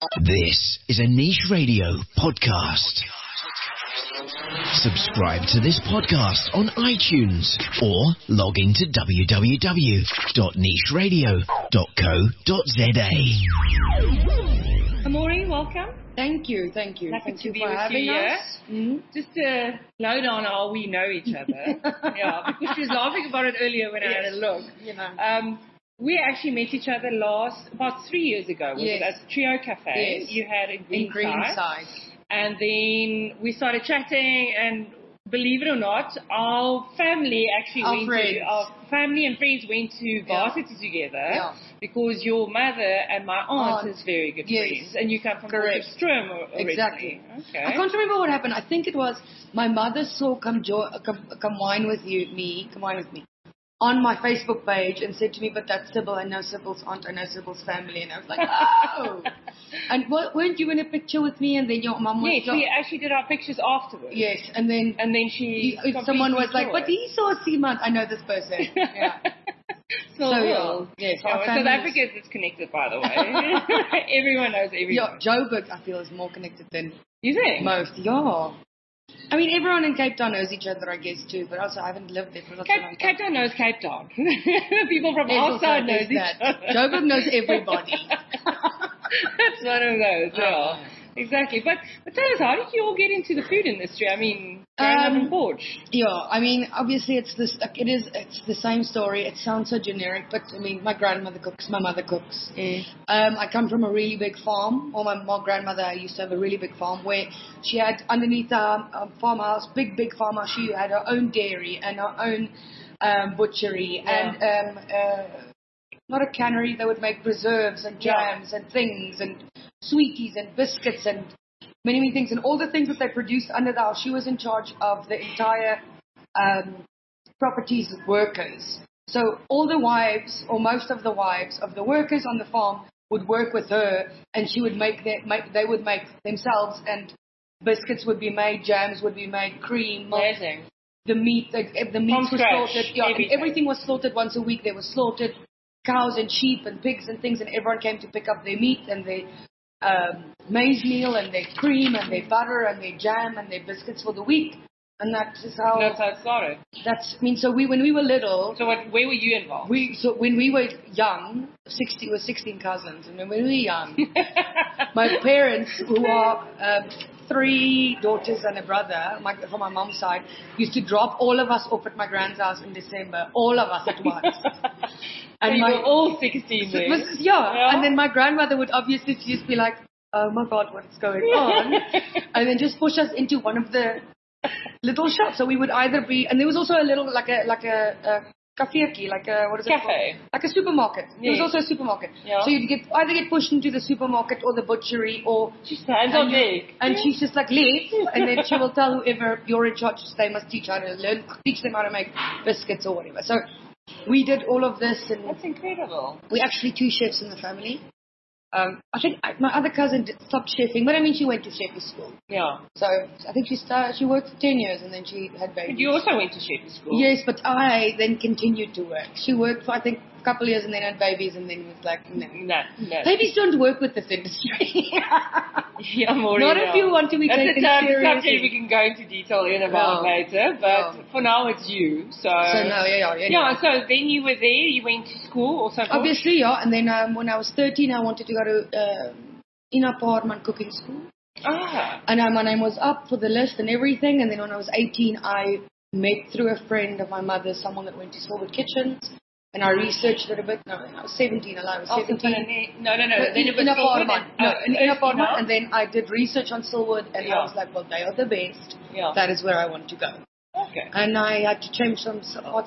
This is a Niche Radio podcast. Subscribe to this podcast on iTunes or log into www.nicheradio.co.za. Amori, welcome. Thank you. Thank you for be with having you us. here. Just to load on how we know each other. Yeah, because she was laughing about it earlier when I had a look. You know. We actually met each other about 3 years ago. Was it at Trio Cafe? Yes. You had in Greenside. And then we started chatting, and believe it or not, our family family and friends went to varsity together because your mother and my aunt is very good friends, and you come from Potchefstroom originally. Exactly. Okay. I can't remember what happened. I think it was my mother saw Come Wine With Me on my Facebook page and said to me, but that's Sybil, I know Sybil's aunt, I know Sybil's family. And I was like, oh. And weren't you in a picture with me? And then your mum was... Yes, we actually did our pictures afterwards. Yes, and then someone was like, but he saw Seaman. I know this person. Yeah. Yes, South Africa is disconnected, by the way. Everyone knows everyone. Yeah, Joburg, I feel, is more connected than you think? Most. Yeah. I mean, everyone in Cape Town knows each other, I guess, too. But also, I haven't lived there for a long time. Cape Town knows Cape Town. People from outside know each other. Joburg knows everybody. That's one of those, yeah. Exactly. But tell us, how did you all get into the food industry? I mean, growing up in Potch. Yeah, I mean, obviously it's the same story. It sounds so generic, but I mean, my grandmother cooks, my mother cooks. I come from a really big farm. Or my grandmother used to have a really big farm where she had underneath a farmhouse, big farmhouse. She had her own dairy and her own butchery and not a cannery. They would make preserves and jams and things and sweeties and biscuits and many things, and all the things that they produced under the house. She was in charge of the entire properties of workers. So all the wives, or most of the wives of the workers on the farm, would work with her, and she would they would make themselves, and biscuits would be made, jams would be made, cream, milk. Amazing. The meat was slaughtered. Yeah, and everything was slaughtered once a week. They were slaughtered cows and sheep and pigs and things, and everyone came to pick up their meat and their maize meal and their cream and their butter and their jam and their biscuits for the week. And that's how it started. So when we were little. So where were you involved? When we were young, 16 cousins, and when we were young, my parents, who are 3 daughters and a brother, from my mom's side, used to drop all of us off at my grand's house in December, all of us at once. And you were all 16 there. And then my grandmother would obviously just be like, oh my God, what's going on? And then just push us into one of the little shops. So we would either be, and there was also a little, like a café, what is it Cafe. called? Like a supermarket. Yes. There was also a supermarket. Yeah. So you'd either get pushed into the supermarket or the butchery or... And she's just like, leave. And then she will tell whoever you're in charge, they must teach them how to make biscuits or whatever. So we did all of this. And that's incredible. We're actually 2 chefs in the family. I think my other cousin stopped chefing, but I mean, she went to chefing school. Yeah. So I think she worked for 10 years and then she had babies. But you also went to chefing school. Yes, but I then continued to work. She worked for, I think, a couple of years and then had babies and then was like, no. Babies don't work with this industry. Not if you want to be taken seriously. That's a subject we can go into detail about later, but for now it's you. So so then you were there, you went to school also? Obviously, and then when I was 13, I wanted to go to Ina Parman cooking school. And my name was up for the list and everything, and then when I was 18, I met through a friend of my mother's, someone that went to Silwood Kitchens. And I researched it a bit. No, I was 17. I was 17. No. Then it was in Parman. And then I did research on Silwood, and I was like, well, they are the best. Yeah. That is where I want to go. Okay. And I had to change some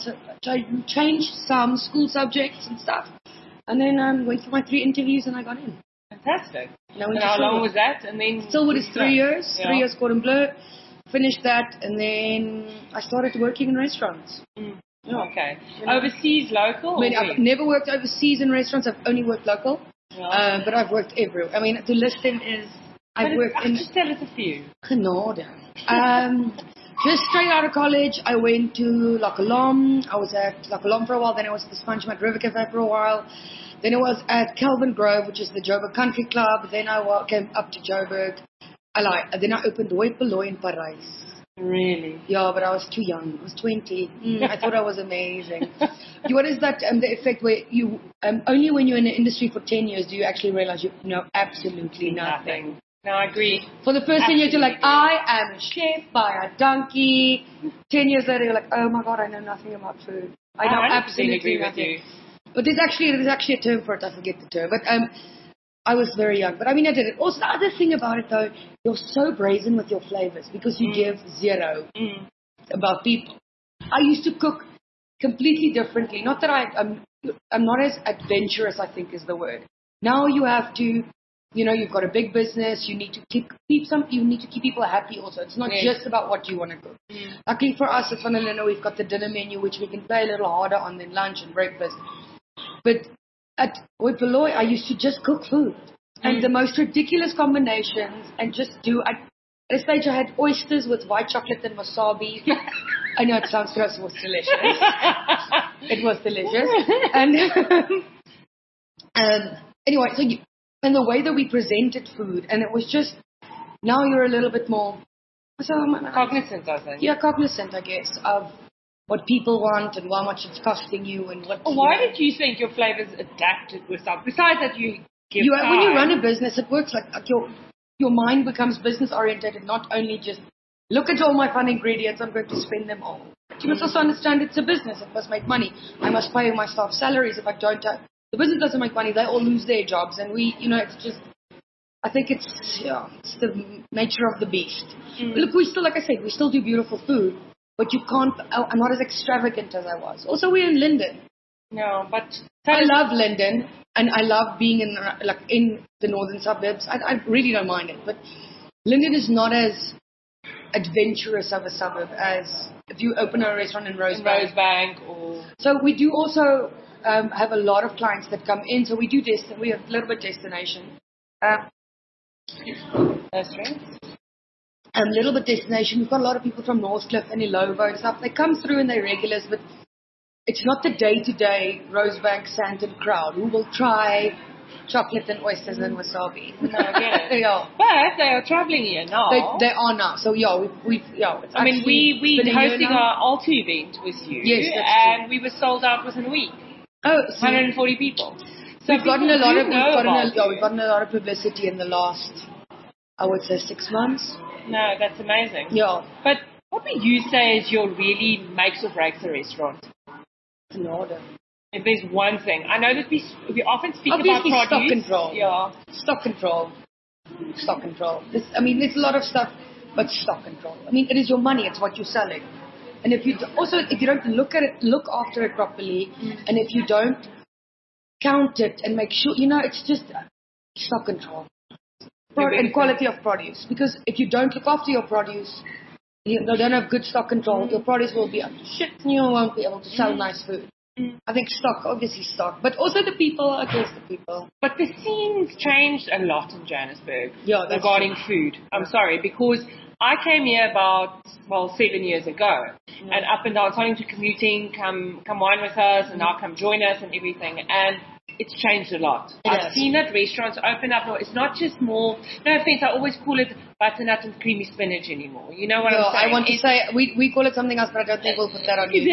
school subjects and stuff. And then I went for my 3 interviews, and I got in. Fantastic. And how long was that? And then Silwood is 3 years. 3 years Cordon Bleu. Finished that, and then I started working in restaurants. Okay. Overseas, local? I mean, I've never worked overseas in restaurants. I've only worked local. Yeah. But I've worked everywhere. I mean, to list them is... Just tell us a few. Genade. Just straight out of college, I went to La Colombe. I was at La Colombe for a while. Then I was at the Sponge Mat River Cafe for a while. Then it was at Kelvin Grove, which is the Joburg Country Club. Then I came up to Joburg. Then I opened Hoi Polloi in Paris. Really? Yeah, but I was too young. I was 20. I thought I was amazing. What is that, the effect where you, only when you're in the industry for 10 years do you actually realize you know absolutely nothing. No, I agree. For the first 10 years, you're like, I am a chef by a donkey. 10 years later, you're like, oh my God, I know nothing about food. I know absolutely nothing. But there's actually a term for it. I forget the term. But I was very young. But I mean, I did it. Also, the other thing about it, though, you're so brazen with your flavors because you give zero about people. I used to cook completely differently. Not that I'm not as adventurous, I think is the word. Now you have to, you've got a big business. You need to keep people happy also. It's not just about what you want to cook. Luckily for us at Van der Linde, we've got the dinner menu, which we can play a little harder on than lunch and breakfast. But at Hoi Polloi, I used to just cook food. And the most ridiculous combinations and just at a stage I had oysters with white chocolate and wasabi. I know it sounds gross, it was delicious. It was delicious. And anyway, and the way that we presented food, and it was just, now you're a little bit more cognizant, I think. Yeah, cognizant, I guess, of what people want and how much it's costing you and what. Why did you think your flavors adapted with stuff? Besides that, you give time. When you run a business, it works like your mind becomes business oriented, not only just look at all my fun ingredients, I'm going to spend them all. But you must also understand it's a business. It must make money. I must pay my staff salaries. If I don't, the business doesn't make money. They all lose their jobs, and it's just. I think it's the nature of the beast. Look, we still, like I said, we still do beautiful food. But you can't, I'm not as extravagant as I was. Also, we're in Linden. No, but... I love Linden, and I love being in the northern suburbs. I really don't mind it. But Linden is not as adventurous of a suburb as if you open a restaurant in Rosebank. So we do also have a lot of clients that come in. So we do we have a little bit destination. That's right. A little bit destination. We've got a lot of people from Northcliffe and Illovo and stuff. They come through and they're regulars, but it's not the day-to-day Rosebank, Sandton crowd who will try chocolate and oysters and wasabi. No, I get it. But they are traveling here now. They are now. So we're hosting our Altu event with you. Yes, that's and true. we were sold out within a week. Oh, 140 people. So we've gotten a lot of publicity in the last, I would say, 6 months. No, that's amazing. Yeah. But what would you say is your really makes or breaks a restaurant? An order. If there's one thing. I know that we often speak Obviously, about produce. Stock control. Yeah. Stock control. There's a lot of stuff, but stock control. It is your money. It's what you're selling. And if you don't look at it, look after it properly, and if you don't count it and make sure, it's just stock control. And quality of produce. Because if you don't look after your produce, you don't have good stock control, your produce will be shit and you won't be able to sell nice food. I think obviously stock. But also the people, I guess the people. But the scene's changed a lot in Johannesburg regarding food. I'm sorry, because I came here about 7 years ago. And up and down, starting to commuting, come wine with us, and now come join us and everything. And it's changed a lot. I've seen that restaurants open up. It's not just more, no offense, I always call it butternut and creamy spinach anymore. You know what I'm saying? I want to say, we call it something else, but I don't think we'll put that on you.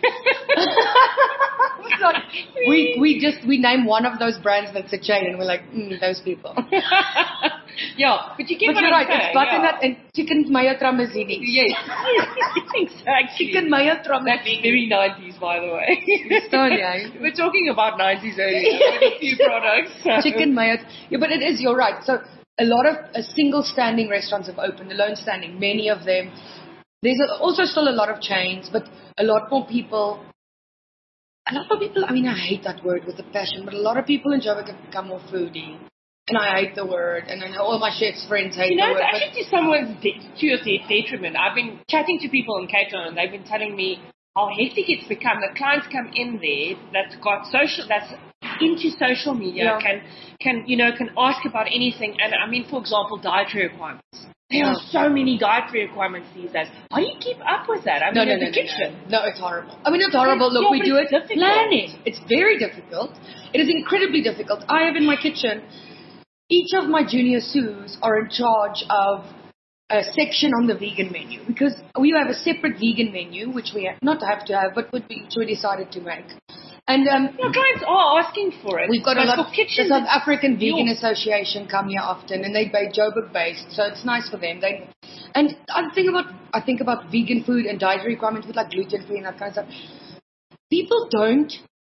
We name one of those brands that's a chain, and we're like, those people. But you get what you're I'm right, saying. it's butternut and chicken mayo tramazini. Yes, exactly. Chicken mayo tramazini. That's very 90s, by the way. We're talking about 90s earlier with a few products. So. Chicken mayo. Yeah, but it is, you're right. So a lot of single standing restaurants have opened, alone standing, many of them. There's also still a lot of chains, but a lot more people, I hate that word with a passion, but a lot of people in Joburg have become more foodie. And I hate the word, and I know all my chef's friends hate the word. It's actually to their detriment. I've been chatting to people in Cape Town, and they've been telling me how hectic it's become. The clients come in there that's into social media, can ask about anything. And for example, dietary requirements. There are so many dietary requirements these days. How do you keep up with that? I mean, in the kitchen. No, it's horrible. I mean, it's horrible. Look, we do it planning. It's very difficult. It is incredibly difficult. I have in my kitchen, each of my junior sous are in charge of a section on the vegan menu, because we have a separate vegan menu, which we not have to have, but which we decided to make. And clients are asking for it. We've got a lot of the South African Vegan Association come here often, and they buy Joburg based, so it's nice for them. And I think about vegan food and dietary requirements with like gluten free and that kind of stuff. People don't,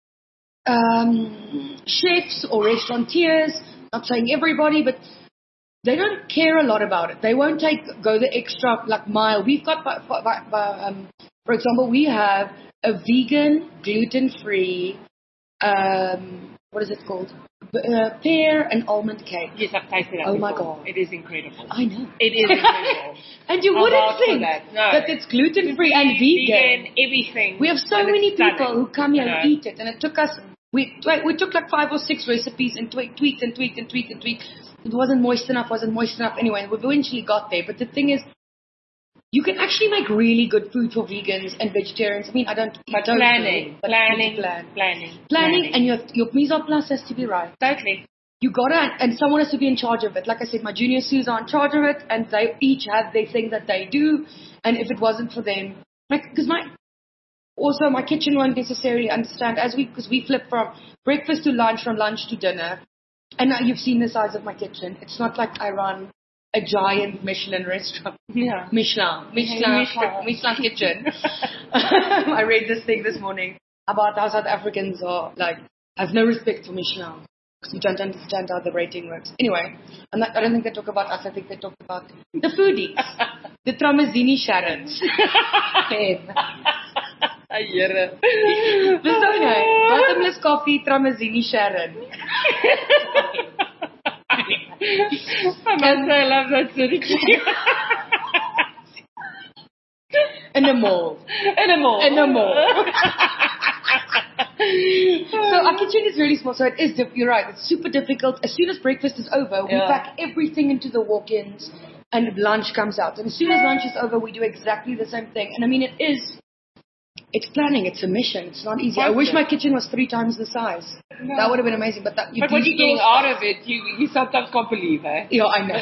chefs or restaurateurs, not saying everybody, but they don't care a lot about it. They won't go the extra mile. We've got, for example, we have a vegan, gluten-free, what is it called? Pear and almond cake. Yes, I've tasted it. Oh my God. It is incredible. I know. It is incredible. And you wouldn't think that it's gluten-free and vegan. Everything. We have so many people who come here and eat it, and it took us, we took like 5 or 6 recipes and tweaked. It wasn't moist enough. Anyway, we eventually got there. But the thing is, you can actually make really good food for vegans and vegetarians. I mean, planning, and your mise en place has to be right. Totally. You gotta, and someone has to be in charge of it. Like I said, my junior sous are in charge of it, and they each have their thing that they do. And if it wasn't for them, because my kitchen won't necessarily understand because we flip from breakfast to lunch, from lunch to dinner. And now you've seen the size of my kitchen. It's not like I run a giant Michelin restaurant. Yeah. Michelin kitchen. I read this thing this morning about how South Africans are have no respect for Michelin because we don't understand how the rating works. Anyway, I don't think they talk about us. I think they talk about the foodies, the Tramezzini Sharons. Bottomless coffee, Tramezzini Sharon. I must say, I love that city. In a mall. So our kitchen is really small, so it is, you're right, it's super difficult. As soon as breakfast is over, we pack everything into the walk-ins and lunch comes out. And as soon as lunch is over, we do exactly the same thing. And I mean, it's planning, it's a mission, it's not easy. I wish my kitchen was 3 times the size. No. That would have been amazing. But what you're getting out of it, you sometimes can't believe, eh? Yeah, I know.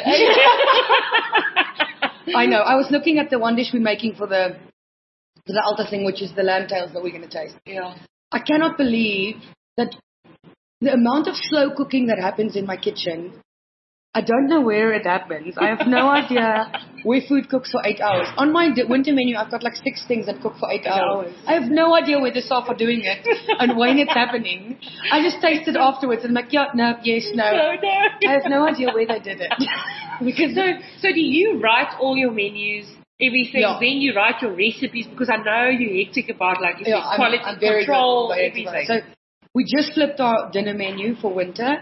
I know. I was looking at the one dish we're making for the altar thing, which is the lamb tails that we're going to taste. Yeah. I cannot believe that the amount of slow cooking that happens in my kitchen. I don't know where it happens. I have no idea where food cooks for 8 hours. On my winter menu, I've got like 6 things that cook for 8 hours. I have no idea where the staff are doing it and when it's happening. I just taste it afterwards and I'm like, yeah, no, yes, no. I have no idea where they did it. Because so do you write all your menus, everything, then you write your recipes? Because I know you're hectic about quality control, everything. So we just flipped our dinner menu for winter.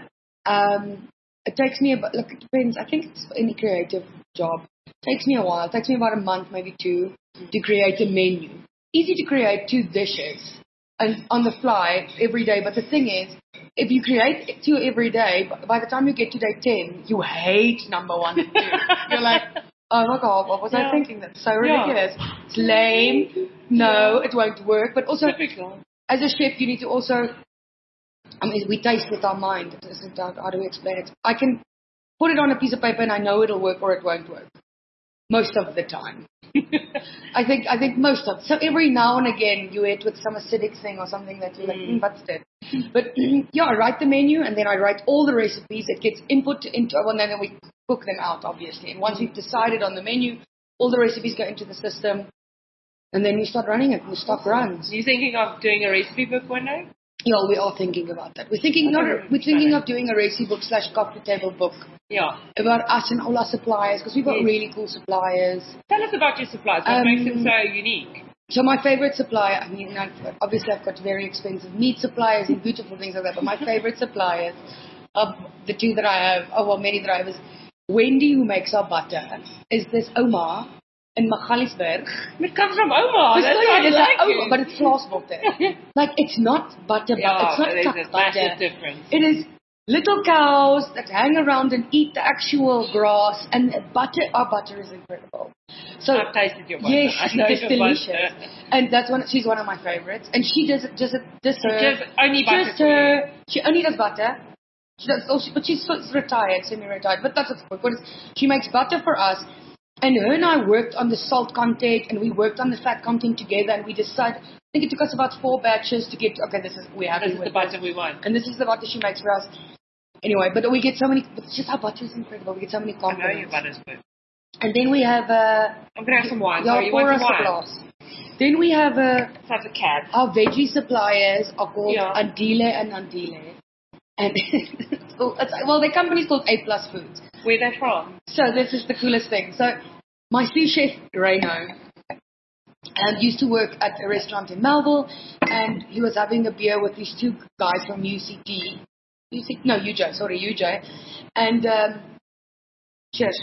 It takes me about, it depends, I think it's any creative job. It takes me a while. It takes me about a month, maybe 2, to create a menu. Easy to create 2 dishes and on the fly every day. But the thing is, if you create 2 every day, by the time you get to day 10, you hate number 1 and 2. You're like, oh my God, what was I thinking? That's so ridiculous. It's lame. No, it won't work. But also, as a chef, you need to also... I mean, we taste with our mind. How do we explain it? I can put it on a piece of paper and I know it'll work or it won't work. Most of the time. I think most of. So every now and again you eat with some acidic thing or something that you're like, what's that? But I write the menu and then I write all the recipes. It gets input into, and then we cook them out, obviously. And once we've decided on the menu, all the recipes go into the system. And then we start running it. We stock runs. Are you thinking of doing a recipe book one day? Yeah, we are thinking about that. We're thinking of doing a recipe book / coffee table book. Yeah. About us and all our suppliers, because we've got really cool suppliers. Tell us about your suppliers. What makes them so unique? So my favorite supplier, I mean, obviously I've got very expensive meat suppliers and beautiful things like that, but my favorite suppliers of the 2 that I have, many that I have, is Wendy, who makes our butter, is this Omar in Magaliesberg. It comes from Omar. But it's Vlasbutter. Like, it's not butter, it's not there's a massive difference. It is little cows that hang around and eat the actual grass, and our butter is incredible. So I've tasted your butter. yes, I know it's your delicious, butter. and she's one of my favorites. And she does her. Just only butter Just for you. her. She only does butter. She does also, but she's retired, semi-retired. But that's what's good. She makes butter for us, and her and I worked on the salt content, and we worked on the fat content together, and we decided. I think it took us about 4 batches to get. Okay, this is the butter we want, and this is the butter she makes for us. Anyway, but we get so many. But it's just our butter is incredible. We get so many compliments. I know your butter's good. And then we have. I'm gonna have some wine. Yeah, you want some wine? Glass. Then we have Let's have the cab. our veggie suppliers are called Andile and Andile. And their company's called A Plus Foods. Where they're from? So this is the coolest thing. So my sous chef Reno used to work at a restaurant in Melville, and he was having a beer with these 2 guys from UCT. UJ. And cheers.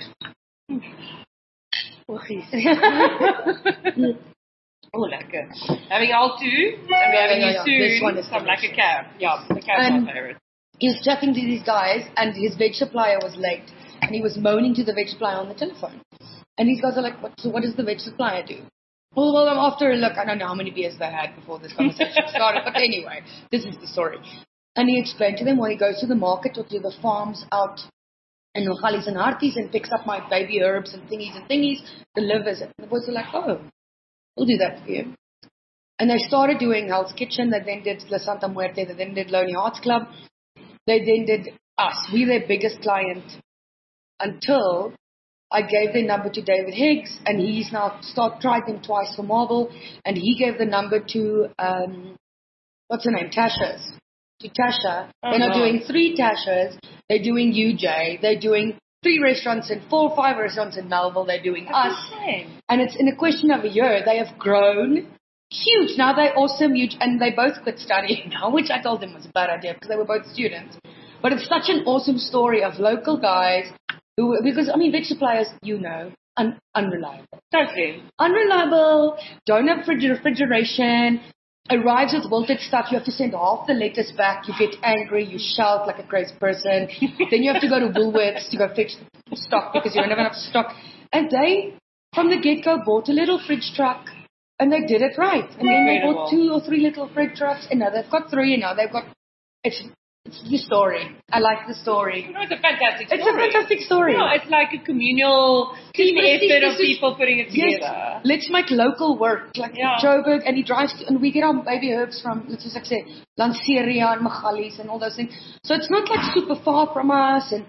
Oh, lekker. Having all 2, and we're having you soon. This one is some like a cab. Yeah, the cab's my favorite. He was chatting to these guys, and his veg supplier was late, and he was moaning to the veg supplier on the telephone. And these guys are like, what does the veg supplier do? Well, I'm after a look. I don't know how many beers they had before this conversation started, but anyway, this is the story. And he explained to them why he goes to the market or to the farms out in Nogales and Harties and picks up my baby herbs and thingies, delivers it. And the boys were like, oh, we'll do that for you. And they started doing Hell's Kitchen. They then did La Santa Muerte. They then did Lonely Hearts Club. They then did us. We're their biggest client until I gave their number to David Higgs, and he's now tried them twice for Marvel, and he gave the number to, what's her name, Tasha's. To Tasha. They're now doing 3 Tashas. They're doing UJ. They're doing 3 restaurants and 4 or 5 restaurants in Melville. They're doing us. Insane. And it's in a question of a year. They have grown huge. Now they're awesome, huge, and they both quit studying now, which I told them was a bad idea because they were both students. But it's such an awesome story of local guys who, because, veg suppliers, unreliable. Totally. Unreliable, don't have refrigeration, arrives with wilted stuff, you have to send half the letters back, you get angry, you shout like a crazy person, then you have to go to Woolworths to go fix stock because you don't have enough stock. And they, from the get-go, bought a little fridge truck, and they did it right. And then they bought 2 or 3 little fridge trucks, and now they've got 3, and now they've got, it's the story. I like the story. It's a fantastic story. It's a fantastic story. No, it's like a communal team effort of people putting it together. Yes, let's make local work. Like Joburg, and he drives, and we get our baby herbs from, let's just say, Lanceria and Magalies and all those things. So it's not like super far from us, and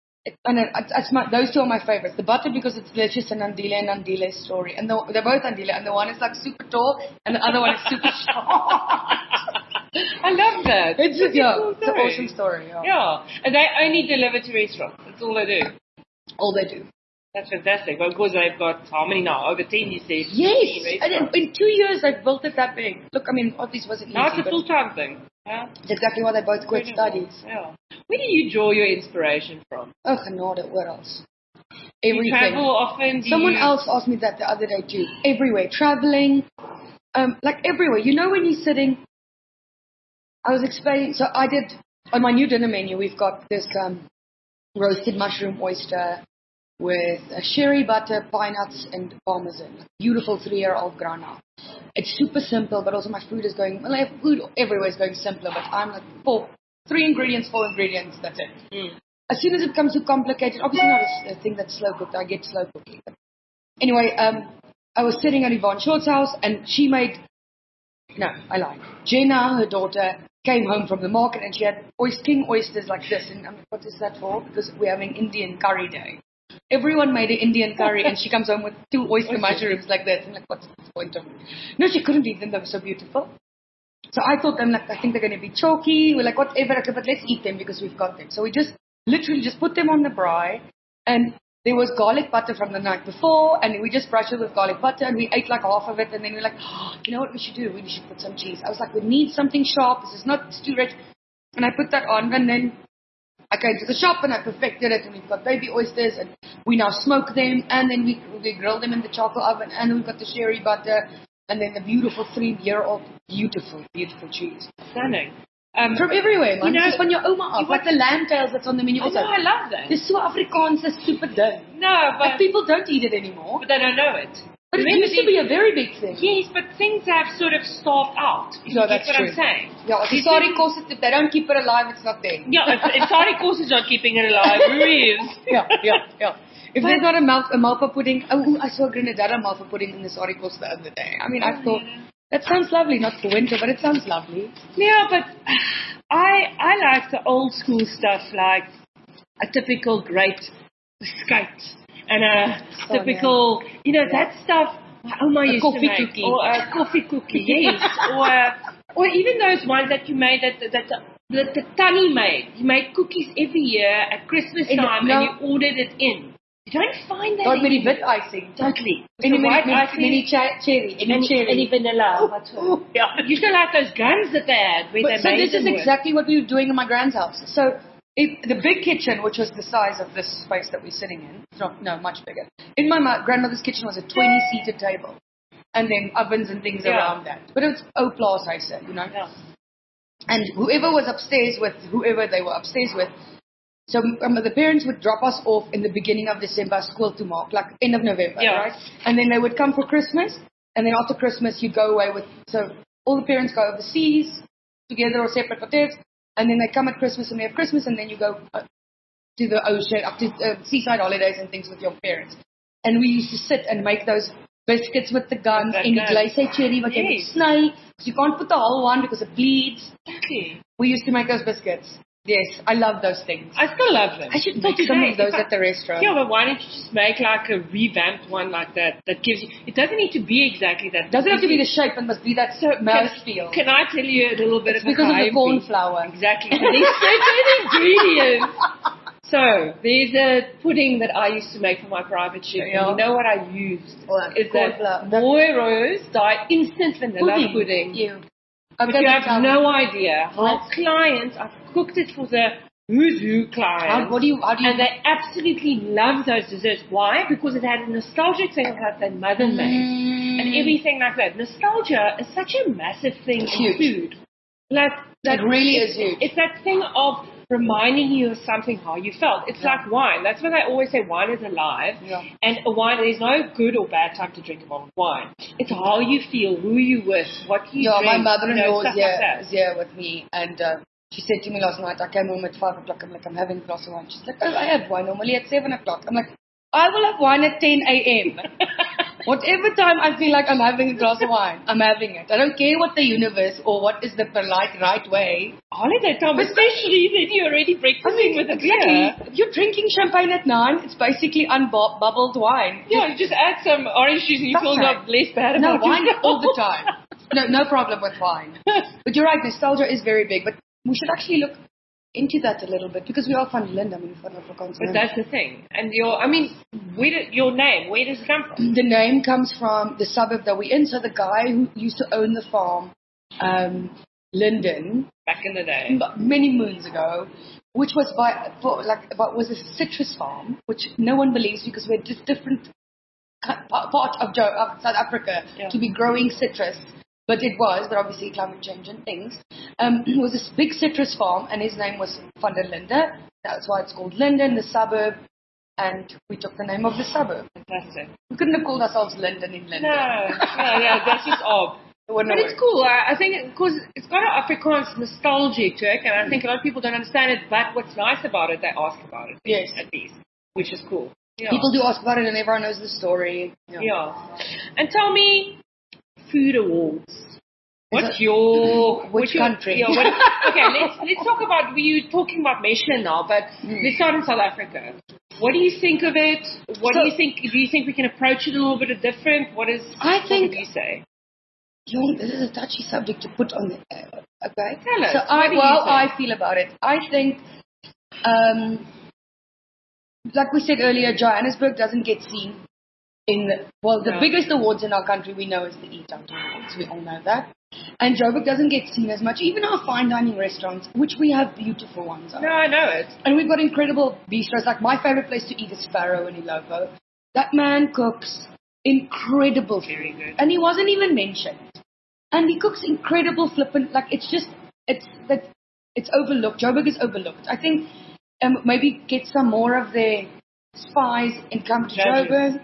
those 2 are my favorites. The butter because it's delicious, and Andile story. And they're both Andile, and the one is like super tall, and the other one is super short. I love that. It's an awesome story. Yeah, and they only deliver to restaurants. That's all they do. All they do. That's fantastic. Well, of course, they've got how many now? Over 10, you said. Yes, and in 2 years they've built it that big. Look, this wasn't easy. Now it's a full-time thing. Yeah. It's exactly why they both quit studies. Yeah. Where do you draw your inspiration from? Oh, genade, where else? Everything. You travel often? Someone else asked me that the other day too. Everywhere. Traveling. Like everywhere. When you're sitting, I was explaining, so I did, on my new dinner menu, we've got this roasted mushroom oyster with sherry butter, pine nuts, and parmesan. Beautiful 3-year-old grana. It's super simple, but also my food is going, food everywhere is going simpler, but I'm like 3 ingredients, 4 ingredients, that's it. Mm. As soon as it comes too complicated, obviously not a thing that's slow cooked, I get slow cooking. But anyway, I was sitting at Yvonne Short's house, and she made, no, I lied. Jenna, her daughter, came home from the market, and she had king oysters like this. And I'm like, what is that for? Because we're having Indian curry day. Everyone made an Indian curry, and she comes home with 2 oyster mushrooms like this. I'm like, what's the point of it? No, she couldn't eat them. They were so beautiful. So I thought, I think they're going to be chalky. We're like, whatever, okay, but let's eat them because we've got them. So we literally just put them on the braai, and there was garlic butter from the night before, and we just brushed it with garlic butter, and we ate like half of it, and then we're like, you know what we should do? We should put some cheese. I was like, we need something sharp. This is not too rich. And I put that on, and then I came to the shop, and I perfected it, and we've got baby oysters, and we now smoke them, and then we grill them in the charcoal oven, and we've got the sherry butter, and then the beautiful 3-year-old, beautiful, beautiful cheese. Stunning. From everywhere, man. You know, Just van your oma af. Like the lamb tails that's on the menu. I know, I love that. It's so Afrikaans, it's super dun. No, but like people don't eat it anymore. But they don't know it. But it used to be a very big thing. Yes, but things have sort of starved out. Yeah, that's what true. I'm saying. Yeah, if sari kos, if they don't keep it alive, it's not there. Yeah, if sari kos is not keeping it alive, who is? Yeah. If there's not a malpa pudding, I saw a Grenadilla malpa pudding in the sari kos the other day. I mean, I thought, that sounds lovely, not for winter, but it sounds lovely. Yeah, but I like the old school stuff, like a typical great biscuit and a typical, that stuff. My Oma used to make, cookie. Or a coffee cookie, yes, or even those ones that you made that the Tanny made. You made cookies every year at Christmas time, and you ordered it in. You don't find that. Got many bit icing. Totally. Many cherry. Any vanilla. Yeah. You still like those guns that they had. So this is exactly what we were doing in my grand's house. So the big kitchen, which was the size of this space that we're sitting in, much bigger. In my grandmother's kitchen was a 20-seater table. And then ovens and things around that. But it was Opla's, I said, Yeah. And whoever was upstairs with, whoever they were upstairs with, so the parents would drop us off in the beginning of December, school to mark, like end of November, right? And then they would come for Christmas, and then after Christmas you'd go away so all the parents go overseas, together or separate hotels, and then they come at Christmas and we have Christmas, and then you go to the ocean, up to seaside holidays and things with your parents. And we used to sit and make those biscuits with the guns, in the glaze cherry, but you would snide, because you can't put the whole one because it bleeds. Okay. We used to make those biscuits. Yes, I love those things. I still love them. I should make some of those at the restaurant. Yeah, but why don't you just make like a revamped one like that gives you... It doesn't need to be exactly that. It doesn't have to be the shape, it must be that mouthfeel. Can I tell you a little bit it's because of the corn flour. Exactly. There's certain ingredients. So, there's a pudding that I used to make for my private chef. Yeah. You know what I used? Is that Moy Rose dyed instant vanilla pudding. But you have no idea how clients, I've cooked it for the Who's Who clients. And they absolutely love those desserts. Why? Because it had a nostalgic thing of how their mother made. And everything like that. Nostalgia is such a massive thing in food. Like, it really is huge. It's that thing of reminding you of something, how you felt. It's like wine. That's what I always say, wine is alive. Yeah. And wine, there's no good or bad time to drink a bottle of wine. It's how you feel, who you with, what you drink. My mother-in-law was here with me, and she said to me last night, I came home at 5 o'clock, I'm like, I'm having a glass of wine. She's like, I have wine normally at 7 o'clock. I'm like, I will have wine at 10 a.m. Whatever time I feel like I'm having a glass of wine, I'm having it. I don't care what the universe or what is the polite right way. Holiday time, especially then you're already breakfasting with a beer. If you're drinking champagne at 9, it's basically unbubbled wine. Yeah, you just add some orange juice and you feel less bad about it. No, wine all the time. No problem with wine. But you're right, nostalgia is very big. But we should actually look into that a little bit, because we are van Linde, van Afrikaans. But that's the thing. And your name, where does it come from? The name comes from the suburb that we're in. So the guy who used to own the farm, Linden, back in the day, many moons ago, which was was a citrus farm, which no one believes, because we're just different part of South Africa to be growing citrus. But it was, but obviously climate change and things. It was this big citrus farm, and his name was Van der Linde. That's why it's called Linden, the suburb, and we took the name of the suburb. Fantastic. We couldn't have called ourselves Linden in Linden. No, that's just odd. But it's cool. I think because it's got an Afrikaans nostalgia to it, and I think a lot of people don't understand it, but what's nice about it, they ask about it. Yes. At least, which is cool. Yeah. People do ask about it, and everyone knows the story. Yeah. And tell me, food awards. Which country? Okay, let's talk about. We were talking about Michelin now, but let's start in South Africa. What do you think of it? Do you think? Do you think we can approach it a little bit different? What would you say? This is a touchy subject to put on the air. Okay. Tell us. So I feel about it. I think, like we said earlier, Johannesburg doesn't get seen in the biggest awards in our country we know is the Eat Out Awards. We all know that. And Joburg doesn't get seen as much. Even our fine dining restaurants, which we have beautiful ones. No, I know it. And we've got incredible bistros. Like my favorite place to eat is Sparrow in Ilovo. That man cooks incredible food. Very good. And he wasn't even mentioned. And he cooks incredible flippant, like it's it's overlooked. Joburg is overlooked. I think maybe get some more of their spies and come to Joburg.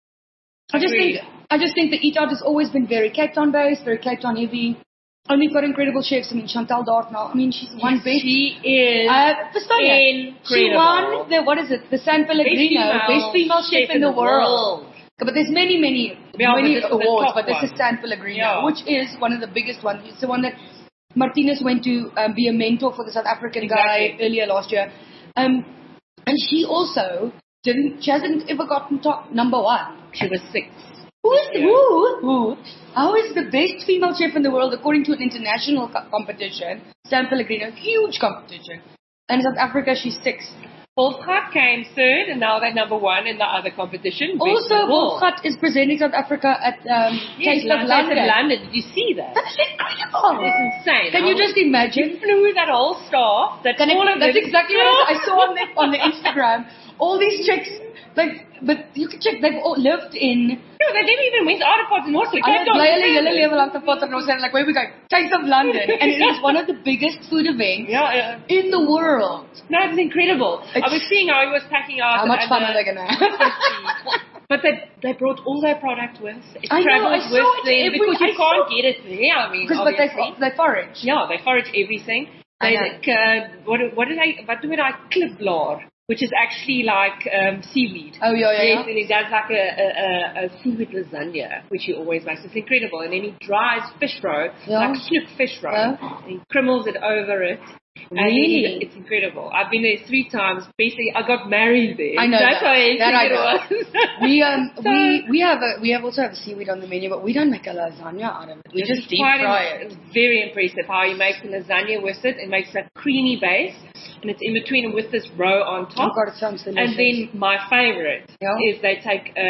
I just think the Eat Out has always been very Cape Town based, very Cape Town heavy. And we've got incredible chefs. I mean, Chantal Dartnell. I mean, she's won best. She is incredible. She won the San Pellegrino best female chef in the world. But there's many awards, but this is San Pellegrino, which is one of the biggest ones. It's the one that Martinez went to be a mentor for the South African guy earlier last year. And she also she hasn't ever gotten number one. She was 6th. Who? How is the best female chef in the world according to an international competition? San Pellegrino, huge competition. And in South Africa, she's 6th. Wolfgat came 3rd, and now they're number 1 in the other competition. Also, Wolfgat is presenting South Africa at Taste of London. Did you see that? That's incredible. It's insane. Can you just imagine? You flew that whole staff. That's exactly what I saw on the Instagram. All these chicks, but you can check, they've all lived in... No, they never even went out of Paternoster. Like, where we go? Taste of London. And it is one of the biggest food events in the world. No, it's incredible. I was seeing how he was packing out. How much fun are they going to have? But they brought all their product with. I travels with them because you can't get it there. I mean, but they forage. Yeah, they forage everything. They what do I klipblaar? Which is actually like seaweed. Oh, yeah. Yes, and he does like a seaweed lasagna, which he always makes. It's incredible. And then he dries fish roe, like snook fish roe, and he crimmels it over it. Really? It's incredible. I've been there 3 times. Basically, I got married there. I know That's how it was. We also have seaweed on the menu, but we don't make a lasagna out of it. We just deep fry it. It's very impressive how he makes the lasagna with it. It makes a creamy base, and it's in between with this roe on top. Oh God, it sounds delicious. And then my favorite is they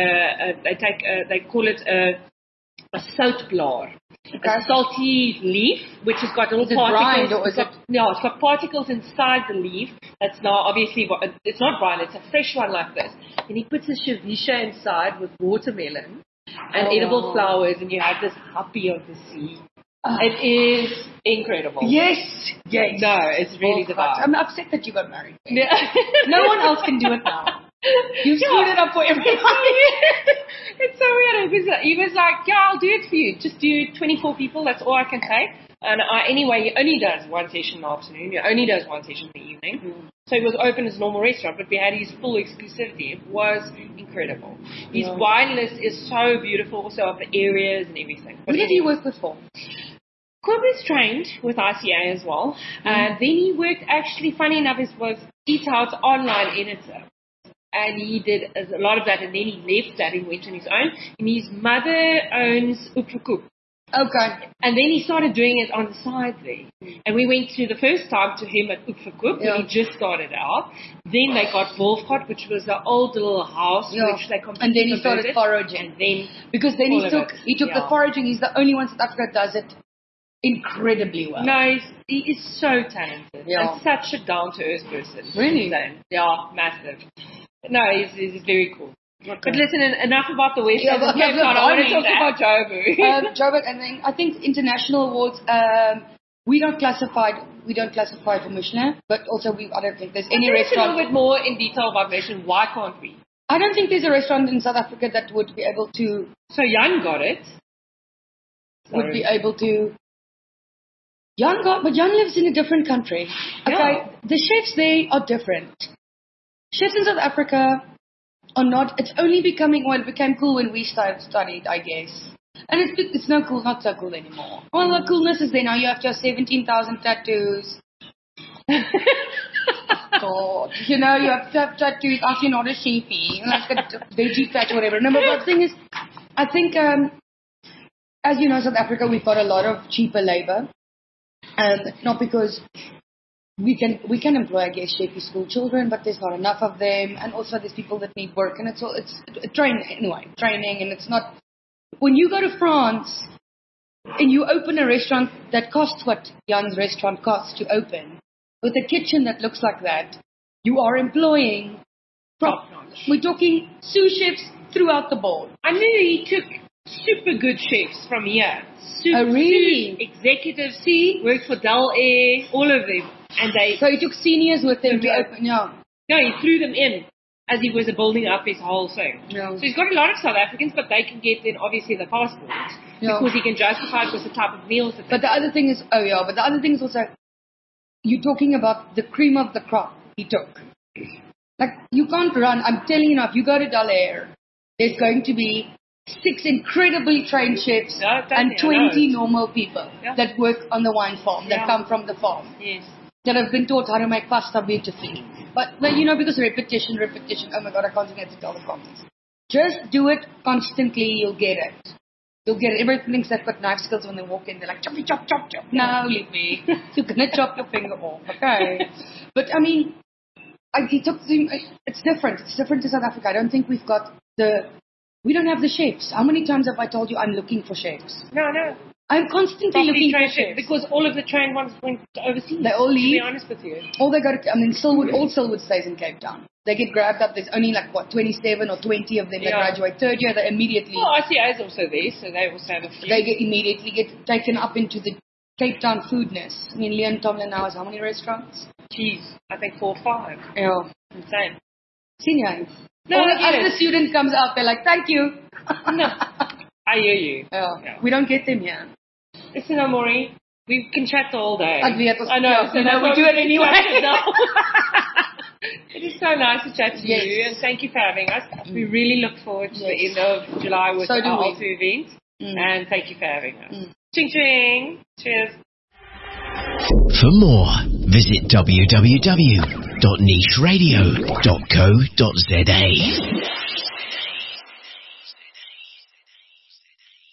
call it a soutblaar. Okay. A salty leaf, which has got little particles. It's got particles inside the leaf. That's now obviously, it's not brine, it's a fresh one like this. And he puts his ceviche inside with watermelon and edible flowers, and you have this happy of the sea. It is incredible. Yes. No, it's really the vibe. I'm upset that you got married. Yeah. No one else can do it now. You screwed it up for everybody. It's so weird. He was like, I'll do it for you. Just do 24 people. That's all I can take. And anyway, he only does 1 session in the afternoon. He only does 1 session in the evening. So he was open as a normal restaurant, but we had his full exclusivity. It was incredible. His wine list is so beautiful, also of the areas and everything. Who did he work with for? Corbin's trained with ICA as well. Then he worked, actually, funny enough, was Eat Out's online editor. And he did a lot of that, and then he left that and went on his own. And his mother owns Oopverkoop. Okay. And then he started doing it on the side there. And we went to the first time to him at Oopverkoop when he just started out. Then they got Wolfgat, which was the old little house which they completely and then he started foraging. And then because then he took the foraging. He's the only one in South Africa does it incredibly well. No, he is so talented. And such a down-to-earth person. Really? Yeah, massive. No, he's very cool. Okay. But listen, enough about the West. I want to talk about Joburg. Joburg, and then I think international awards. We don't classify for Michelin, but also I don't think there's any restaurant. A little bit more in detail about Michelin. Why can't we? I don't think there's a restaurant in South Africa that would be able to. So Jan got it. Would be able to. But Jan lives in a different country. Okay, the chefs there are different. Chefs in South Africa are not. It's only becoming. Well, it became cool when we studied, I guess. And it's not so cool anymore. Well, the coolness is there now. You have to have 17,000 tattoos. God, you have to have tattoos after you're not a chefy, like a veggie tattoo, whatever. No, but the thing is, I think, as you know, South Africa, we've got a lot of cheaper labor. Not because we can employ, I guess, chefy school children, but there's not enough of them, and also there's people that need work, and it's training, and it's not. When you go to France and you open a restaurant that costs what Jan's restaurant costs to open, with a kitchen that looks like that, you are employing. We're talking sous chefs throughout the board. I knew he took super good chefs from here. Really? Executives, worked for Del Air, all of them. And so he took seniors with him to open, No, he threw them in as he was building up his whole thing. Yeah. So he's got a lot of South Africans, but they can get then obviously the passports because he can justify it with the type of meals that they But the other thing is, also, you're talking about the cream of the crop he took. Like, you can't run. I'm telling you now, if you go to Dallaire, there's going to be 6 incredibly trained chefs and 20 normal people that work on the wine farm, that come from the farm. Yes. That have been taught how to make pasta beautifully. But because repetition, oh my God, I can't even get to tell the context. Just do it constantly, you'll get it. You'll get it. Everybody thinks they've got knife skills when they walk in. They're like, chop, chop, chop, chop. No, leave me. You're going to chop your finger off, okay? But, I mean, it's different. It's different to South Africa. I don't think we don't have the chefs. How many times have I told you I'm looking for chefs? No. I'm constantly looking for chefs. Because all of the trained ones went overseas. They all leave. To be honest with you. All Silwood stays in Cape Town. They get grabbed up. There's only 27 or 20 of them that graduate third year. They immediately. Well, ICA is also there, so they also have a few. They immediately get taken up into the Cape Town foodness. I mean, Leon Tomlin now has how many restaurants? Jeez, I think 4 or 5. Yeah. Insane. Senior. No, after the student comes out, they're like, thank you. No. I hear you. Yeah. We don't get them here. Listen, Amori, we can chat all day. I know, so we do it anyway. It is so nice to chat to you, and thank you for having us. We really look forward to the end of July with our Alto event, and thank you for having us. Ching ching. Cheers. For more, visit www.nicheradio.co.za.